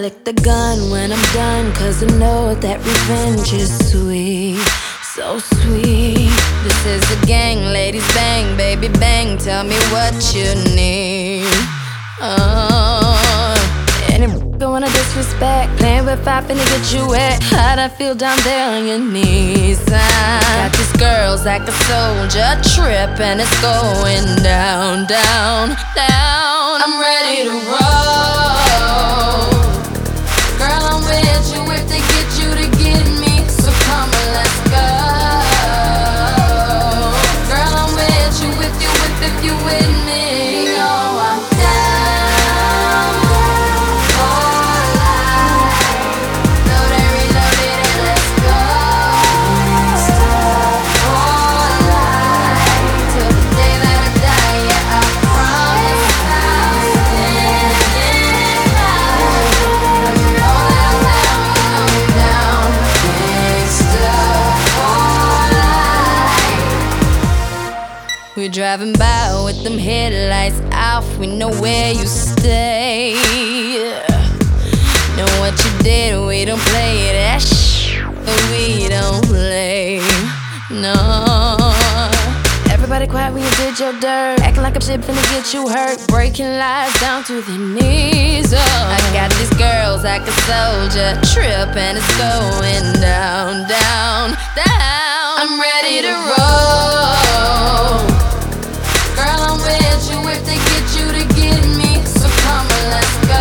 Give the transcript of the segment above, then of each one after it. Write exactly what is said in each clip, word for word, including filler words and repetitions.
lick the gun when I'm done, cause I know that revenge is sweet, so sweet. This is the gang, ladies bang, baby bang, tell me what you need. Oh, any don't wanna disrespect, playing with fire finna get you wet. How'd I feel down there on your knees? I got these girls like a soldier trip, and it's going down, down, down. I'm ready to roll. Girl, I'm with you if they get you to get me, so come on, let's go. Girl, I'm with you if you with, if you with me. You know I'm down for life. Loaded, reloaded, and let's go. For life, till the day that I die, yeah, I promise I'll stand in line. You know that I'm down, you know I'm down. Gangsta for life. We're driving by with them headlights off, we know where you stay. Know what you did, we don't play that shit, but we don't play, no. Everybody quiet when you did your dirt, acting like I'm shit finna get you hurt, breaking lies down to the knees. Oh, I got these girls like a soldier trip, and it's going down, down, down. I'm ready to roll. Girl, I'm with you if they get you to get me, so come on, let's go.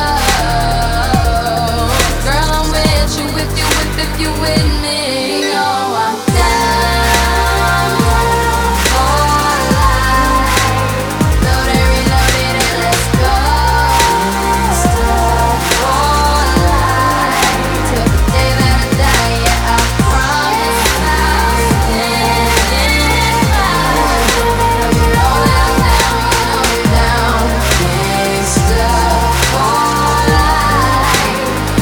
Girl, I'm with you if you with, if you with me. You know I'm down for life. Loaded, reloaded, and let's go. For life, till the day that I die, yeah, I promise I'll stand in line. You know that I'm down, you know I'm down. Gangsta for life.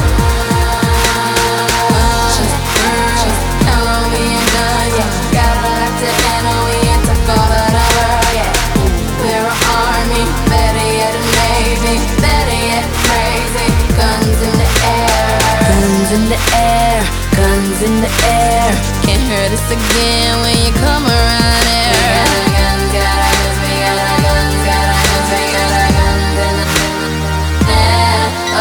Just burn, count on me and done, yeah. Got a lot to handle, we ain't took all of the world, yeah. We're an army, better yet a navy, better yet crazy. Guns in the air, guns in the air, guns in the air. Can't hurt us again when you come around here. We got our guns, got our guns, we got our guns, got our guns, we got our guns in the air. Oh,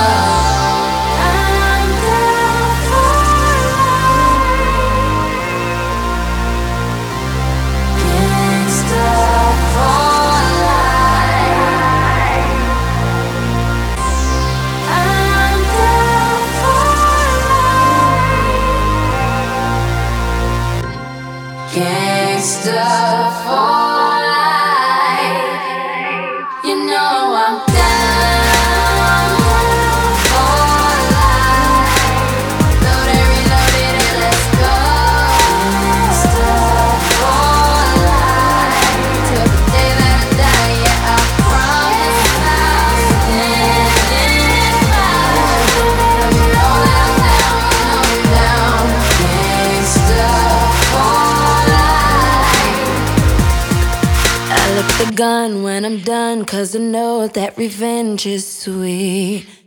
I'm down for life. Gangsta for life. I'm down for life. Gangsta for life. You know I'm down for life. Loaded, reloaded, and let's go. Gangsta for life, till the day that I die, yeah, I promise I'll stand in line. You know that I'm down, you know I'm down. Gangsta for life. I lick the gun when I'm done, cause I know that revenge is sweet.